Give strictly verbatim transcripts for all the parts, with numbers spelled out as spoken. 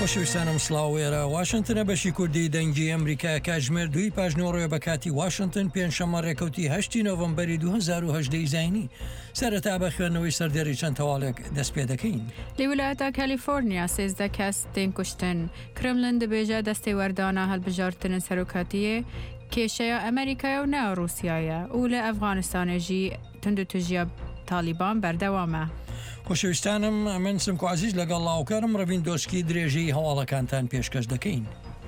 خۆشەویستانم سڵاوێرە واشنگتنە بەشی کوردی دەنگی ئەمریکا کاتژمێر دوی پاژنۆڕۆیە بە کاتی واشنگتن پێنجشەممە ڕێکەوتی هەشتی نۆڤەمبەری دوو هەزار و هەژدە زاینی سەرەتا بە خوێندنەوەی سەردێڕی چەند تەواڵێک دەست پێ دەکەین. لە ویلایەتە کالیفۆرنیا سێزدە کەس تێن کوشتن. کرملن دەبێژە دەستی وەردانە هەڵبژارتنە سەرۆکاتیە کێشەیە ئەمریکایە و ناو رووسایە و لە ئەفغانستانێژی تند و توژیە تالیبان بەردەوامە. خۆشەویستانم من سمکو عزیز لەگەڵ لاوکارم ڕەوین دۆسکی درێژەی هەواڵەکانتان پێشکەش دەکەین.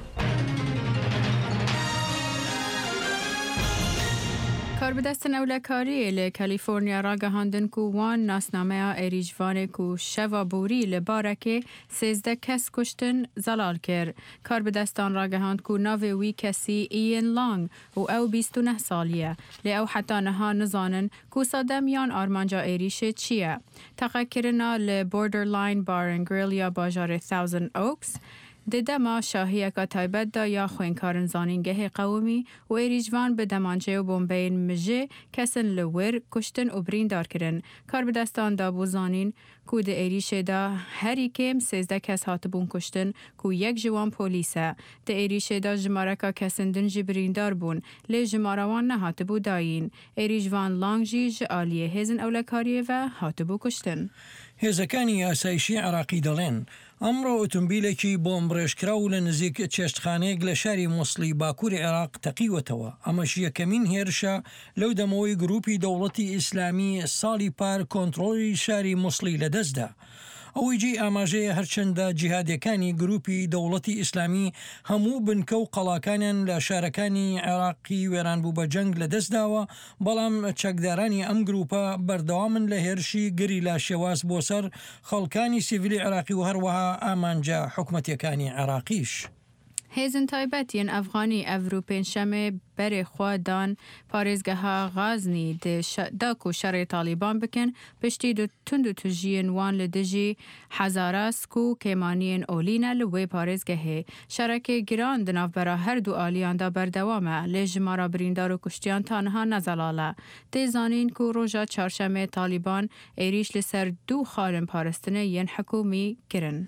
کاربدەستن ئەولەکاریە لە کالیفۆرنیا ڕاگەهاندن و وان ناسنامەیە ئێریژوانێک و شەوا بوری لە بارەکێ سێزدە کەس کوشتن زەلال کرد. کاربدەستان ڕاگەهاند و ناوێ وی کەسی ئیەن لانگ و ئەو بیست و نە ساڵیە لێ ئەو حتا نەها نزانن کو سەدەمیان ئارمانجا ئێریشێ چییە. تەقەکردنا لە بۆردەرلاین بار ئەند گریل یا باژارێ تاوزەند ئۆکس دەدەما شاهیەکە تایبەتدا یا خوێنکارن زانینگەهی قەومی و ئێریژوان بە دەمانچێ و بۆمبەین مژێ کەسن لە ور کوشتن و بریندارکردن. کاربدەستاندا بۆ زانین کو دە ئێریشێدا هەری کێم سێزدە کەس هاتبوون کوشتن کو یەک جوان پۆلیسە. دە ئێریشێدا ژمارەکە کەسن دنجی بریندار بوون لێ ژمارەوان نەهاتبوو داین. ئێریژوان لانگژی ژ ئالیە هێزن ئەولەکاریەوە هاتبوو کوشتن. هێزەکانی یاسایشی عراقی دەڵێن ئەمڕۆ ئۆتۆمبیلێکی بۆمبڕێژکرا و لە نزیک چێشتخانەیەک لە شاری مووسڵی باکووری عێراق تەقیوەتەوە. ئەمەش یەکەمین هێرشە لەو دەمەوەی گروپی دەوڵەتی ئیسلامی ساڵی پار کۆنتڕۆلی شاری مووسڵی لەدەستدا. ئەوەی جێ ئاماژەیە هەرچەندە جیهادیەکانی گروپی دەوڵەتی ئیسلامی هەموو بنکە و قەڵاکانیان لە شارەکانی عێراقی وێرانبوو بە جەنگ لەدەستداوە، بەڵام چەکدارانی ئەم گروپە بەردەوامن لە هێرشی گریلا شێواز بۆ سەر خەڵکانی سیڤیلی عێراقی و هەروەها ئامانجا حکومەتیەکانی عێراقیش. هێزن تایبەتیان ئەفغانی ئەڤرو پێنجشەمێ بەرێ خوادان پارێزگەها غازنی داک و شەڕێ تالیبان بکەن پشتی دو تند و توژیên وان لە دژی حەزاراسک و کێمانیên ئۆلینە لە وێ پارێزگەهێ. شەرەکێ گران دناوبەرە هەردوو ئالیاندا بەردەوامە لێ ژمارە بریندار و کوشتیان تانها نەزەڵالە. تێزانین و ڕۆژە چارشەمێ تالیبان ئێریش لەسەر دوو خارن پارستنە یەن حکومی کرن.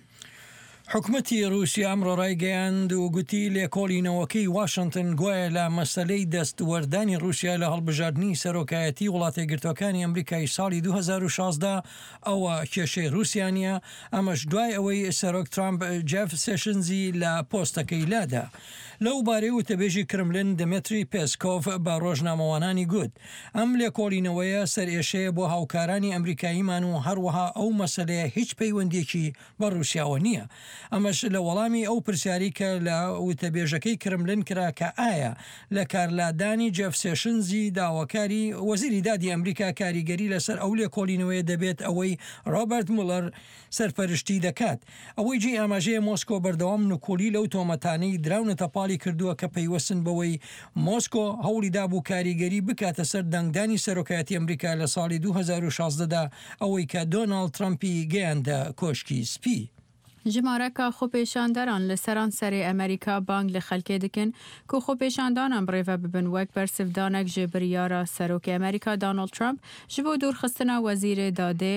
حکومەتی رووسیا ئەمڕۆ ڕایگەیاند و گوتی لێکۆڵینەوەکەی واشنگتن گوایە لە مەسەلەی دەستوەردانی رووسیا لە هەڵبژاردننی سەرۆکایەتی وڵاتە یەکگرتووەکانی ئەمریکای ساڵی دوو هەزار و شازدە ئەوە کێشەی رووسیانە. ئەمەش دوای ئەوەی سەرۆک ترامپ جێف سێشنزی لە پۆستەکەی لادا. لەو بارەی وتەبێژی کرملن دمێتری پێسکۆف بە ڕۆژنامەوانانی گوت ئەم لێکۆڵینەوەیە سەرئێشەیە بۆ هاوکارانی ئەمریکاییمان و هەروەها ئەو مەسەلەیە هیچ پەیوەندێکی بە رووسیاوە نییە. ئەمەش لە وەڵامی ئەو پرسیاری کە لە وتەبێژەکەی کرملن کرا کە ئایا لە کارلادانی جێف سێشنزی داواکاری وەزیری دادی ئەمریکا کاریگەری لەسەر ئەو لێکۆڵینەوەیە دەبێت ئەوەی ڕۆبەرت مولەر سەرپەرشتی دەکات. ئەوەی جێ ئاماژەیە مۆسکۆ بەردەوام نکولی لەو تۆمەتانەی دراونەتە پاڵی کردووە کە پەیوەستن بەوەی مۆسکۆ هەوڵی دابوو کاریگەری بکاتە سەر دەنگدانی سەرۆکایەتی ئەمریکا لە ساڵی دوو هەزار و شازدەدا ئەوەی کە دۆناڵد ترامپی گەیاندە کۆشکی سپی. ژمارەکە خۆپێشاندەران لە سەران سەرێ ئەمریکا بانگ لە خەلکێ دکن کە خۆپێشاندانان بڕێڤە ببن وەک بەرسفدانێک ژێ بریارە سەرۆکی ئەمریکا دۆناڵد ترامپ ji بۆ دوورخستنە وەزیرێ دادێ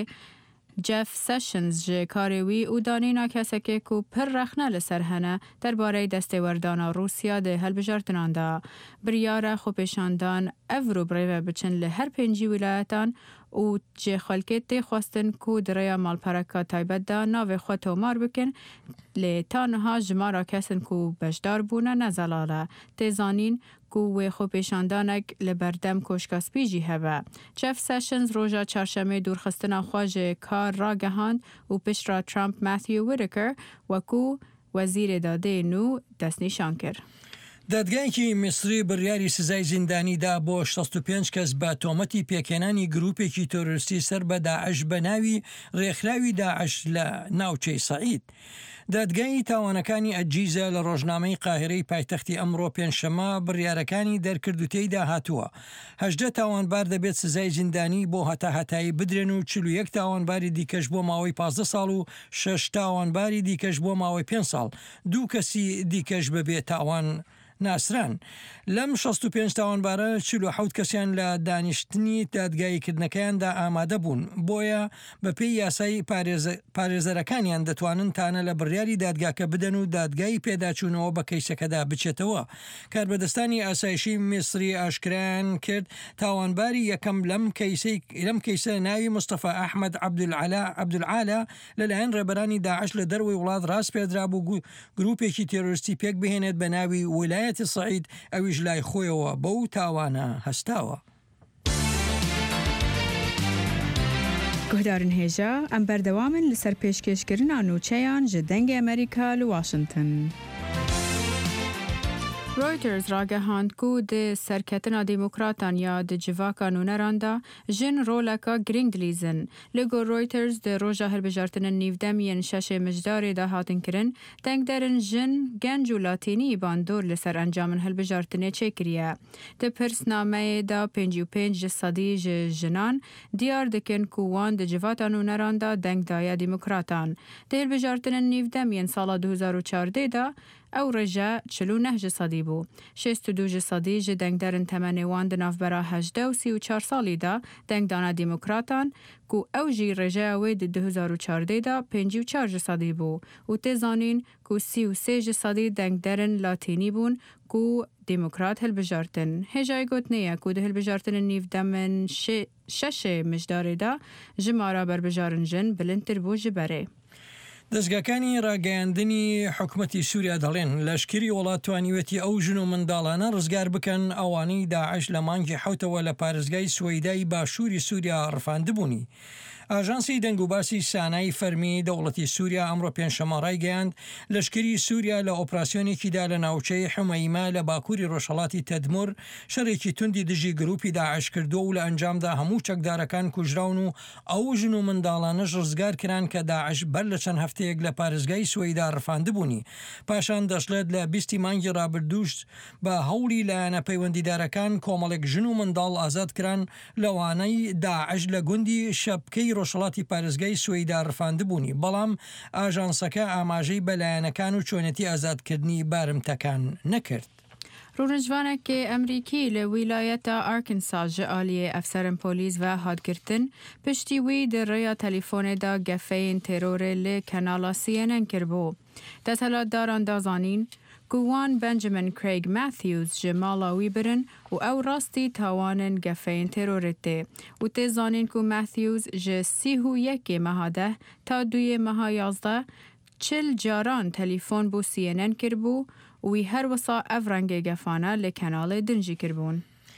جێف سەشنز ژێ کارێوی و دانینا کەسێکێک و پر رەخنە لەسەر هەنە دەربارەی دەستێوەردانە رووسیا دێ هەلبژارتناندا. بریارە خۆپێشاندان ئەڤرو بڕێڤە بچن لە هەر پێنجی ویلایەتان و جێ خەلکێت تێخواستن کو درەیە ماڵپەرەکە تایبەتدا ناوێ خۆ تۆمار بکەن لێ تانها ژمارە کەسن و بەشدار بوونە نەزەڵالە. تێزانین کو وێ خۆپێشاندانێک لە بەردەم کۆشکە سپیژی هەبە. جێف سەشنز ڕۆژە چارشەمێ دوورخستنە خواژێ کار ڕاگەهاند و پشترا ترامپ ماثیو ویتکر وەکو وەزیرێ دادێن و دەستنیشان کرد. دادگایکی میسری بڕیاری سزای زیندانیدا بۆ شەست و پێنج کەس بە تۆمەتی پێکێنانی گروپێکی تۆرۆریستی سەر بە داعش بە ناوی ڕێکخراوی داعش لە ناوچەی سەعید. دادگای تاوانەکانی ئەجیزە لە ڕۆژنامەی قاهرەی پایتەختی ئەمڕۆ پێنجشەمە بڕیارەکانی دەرکرد و تێیدا هاتووە هەژدە تاوانبار دەبێت سزای زیندانی بۆ هەتا هەتایی بدرێن و چل و یەک تاوانباری دیکەش بۆ ماوەی پازدە ساڵ و شەش تاوانباری دیکەش بۆ ماوەی پێنج ساڵ. دوو کەسی دیکەش بەبێ تاوان ناسران لەم شەست و پێنج تاوانبارە چل و حەوت کەسیان لە دانیشتنی دادگاییکردنەکەیاندا ئامادە بوون بۆیە بە پێی یاسای پارێزەرەکانیان دەتوانن تانە لە بڕیاری دادگاکە بدەن و دادگای پێداچوونەوە بە کەیسەکەدا بچێتەوە. کاربەدەستانی ئاسایشی میسری ئاشکرایان کرد تاوانباری یەکەم لەم لەم کەیسە ناوی مستەفا ئەحمەد عەبدولعالا لەلایەن ڕێبەرانی داعش لە دەروی وڵات ڕاست پێدرا بوو گروپێکی تێرۆریستی پێک بهێنێت بە ناوی ویلایەتی سەعید ئەویش لای خۆیەوە بەو تاوانە هەستاوە. گوهدارن هێژە ئەم بەردەوامن لەسەر پێشکەشکردنا نوچەیان ji dengê Amerîka li Washington. رویترز راگەهاند ku di serketina demokratan ya di civaka nûneran da jin roleka giring dilîzin. Li gor Reuters di roja hilbijartinên nîvdemiyên şeşê mijdarê de hatin kirin, dengderin jin genc û latînî bandor li ser encamên hilbijartinê çêkiriye. Di pirsnameyê da pêncî û pênc ji sedî ji jinan diyar dikin ku wan di civata nûneran da deng daye demokratan. Di hilbijartinên nîvdemiyên sala du hezar û çardê da ew reje çil û neh ji sedî bû. Şêst û du ji sedî ji dengderên temenê wan di navbera hejdeh û sî û çar salî da dengdana demokratan ku ew jî rejeya wê di du hezar û çardê da pêncî û çar ji sedî bû û tê zanîn ku sî û sê ji sedî dengderên latînî bûn ku demokrat hilbijartin. Hêjayê gotinê ku di hilbijartinên nîvdemên şeşê mijdarê da ji mara berbijarên jin bilindtir bû ji berê. دەستگاکانی ڕاگەیاندنی حکومەتی سووریا دەڵێن لەشکری وڵات توانیوێتی ئەو ژن و منداڵانە ڕزگار بکەن ئەوانەی داعش لە مانگی حوتەوە لە پارێزگای سوەیدای باشووری سووریا ڕفاندبوونی. ئاژانسی دەنگ و باسی سانای فەرمی دەوڵەتی سووریا ئەمڕۆ پێنجشەمە ڕایگەیاند لەشکری سووریا لە ئۆپراسیۆنێکیدا لە ناوچەی حومەیما لە باکووری ڕۆژهەڵاتی تەدمور شەڕێکی توندی دژی گروپی داعش کردو و لە ئەنجامدا هەموو چەکدارەکان کوژراون و ئەو ژن و منداڵانەش ڕزگار کران کە داعش بەر لە چەند هەفتەیەک لە پارێزگای سوەیدا ڕفاندبوونی. پاشان دەشڵێت لە بیستی مانگی ڕابردووش بە هەوڵی لایەنە پەیوەندیدارەکان کۆمەڵێک ژن و منداڵ ئازاد کران لەوانەی داعش لە گوندی شەبکەی ڕۆژهەڵاتی پارێزگای سوەیدا ڕفاندبوونی، بەڵام ئاژانسەکە ئاماژەی بەلایەنەکان و چۆنەتی ئازادکردنی بارمتەکان نەکرد. ڕۆژژوانێکی ئەمریکی لە ویلایەتە ئارکنسا ji aliyê efserên polîs ve hatgirtin piştî wî di rêya telefônê da gefeyên terorê li kenala C N N kirbû. Dethilatdaran da zanîn ku wan Benjamin Craig Matthews ji mala wî birin û ew rastî tawanên gefeyên terorê tê û tê zanîn ku Matthews ji sî û yekê meha deh ta duyê meha yazdeh çil caran telefon bû C N N kirbû û wî her wisa ev rengê gefane li kenalê din jî kirbûn.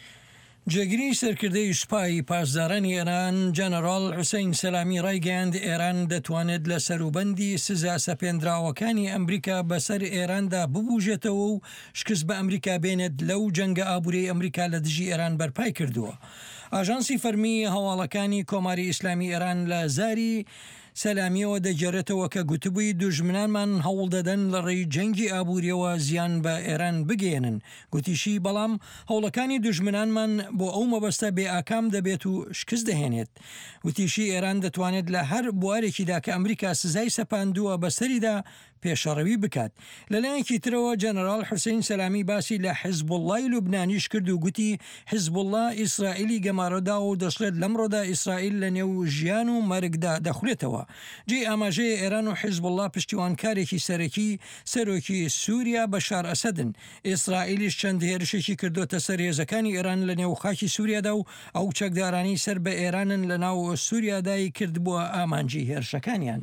جێگیری سەرکردەی سوپای پاسدارانی ئێران جەنەڕاڵ حوسەین سەلامی ڕایگەیاند ئێران دەتوانێت لە سەروبەندی سزا سەپێنراوەکانی ئەمریکا بەسەر ئێراندا ببوژێتەوە و شکست بە ئەمریکا بێنێت لەو جەنگە ئابوورەی ئەمریکا لە دژی ئێران بەرپای کردووە. ئاژانسی فەرمی هەواڵەکانی کۆماری ئیسلامی ئێران لە زاری سەلامیەوە دەگەڕێتەوە کە گوتبووی دوژمنانمان هەوڵ دەدەن لە ڕێی جەنگی ئابووریەوە زیان بە ئێران بگێنن. گوتیشی بەڵام هەوڵەکانی دوژمنانمان بۆ ئەو مەبەستە بێ ئاکام دەبێت و شکست دەهێنێت. وتیشی ئێران دەتوانێت لە هەر بوارێکیدا کە ئەمریکا سزای سەپاندووە بەسەریدا پێشەڕەوی بکات. لەلایەکی ترەوە جەنەڕاڵ حوسەین سەلامی باسی لە حیزبوڵڵای لوبنانیش کرد و گوتی حیزبوڵڵا ئیسرائیلی گەمارەدا و دەشڵێت لەمڕۆدا ئیسرائیل لە نێو ژیان و مەرگدا دەخولێتەوە. جێ ئاماژەیە ئێران و حیزبوڵڵا پشتیوانکارێکی سەرەکی سەرۆکی سووریا بەشار ئەسەدن. ئیسرائیلیش چەند هێرشێکی کردوتە سەر هێزەکانی ئێران لە نێو خاکی سووریادا و ئەو چەکدارانی سەر بە ئێرانن لە ناو سووریادای کردبووە ئامانجی هێرشەکانیان.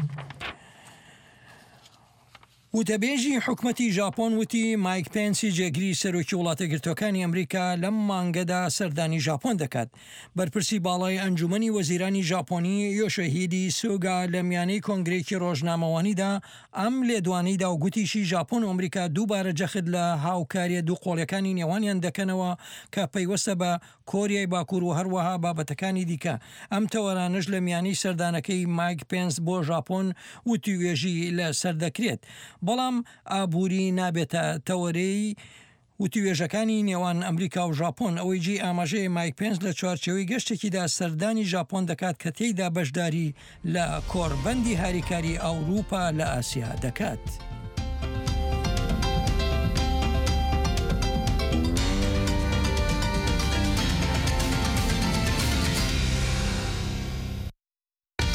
وتەبێژی حکومەتی ژاپۆن وتی مایک پێنسی جێگری سەرۆکی وڵاتە گرتوەکانی ئەمریکا لەم مانگەدا سەردانی ژاپۆن دەکات. بەرپرسی باڵای ئەنجومەنی وەزیرانی ژاپۆنی یۆشیهیدی سوگا لە میانەی کۆنگرێکی ڕۆژنامەوانیدا ئەم لێدوانەیدا و گوتیشی ژاپۆن و ئەمریکا دووبارە جەخت لە هاوکاریە دوو قۆڵیەکانی نێوانیان دەکەنەوە کە پەیوەستە بە کۆریای باکوور و هەروەها بابەتەکانی دیکە. ئەم تەوەرانش لە میانی سەردانەکەی مایک پێنس بۆ ژاپۆن وتی وێژی لە سەردەکرێت. بەڵام ئابووری نابێتە تەوەرەی وتیوێژەکانی نێوان ئەمریکا و ژاپۆن. ئەوەی جی ئاماژەیە مایک پێنس لە چوارچێوەی گەشتێکیدا سەردانی ژاپۆن دەکات کە تێیدا بەشداری لە کۆڕبەندی هاریکاری ئەوروپا لە ئاسیا دەکات.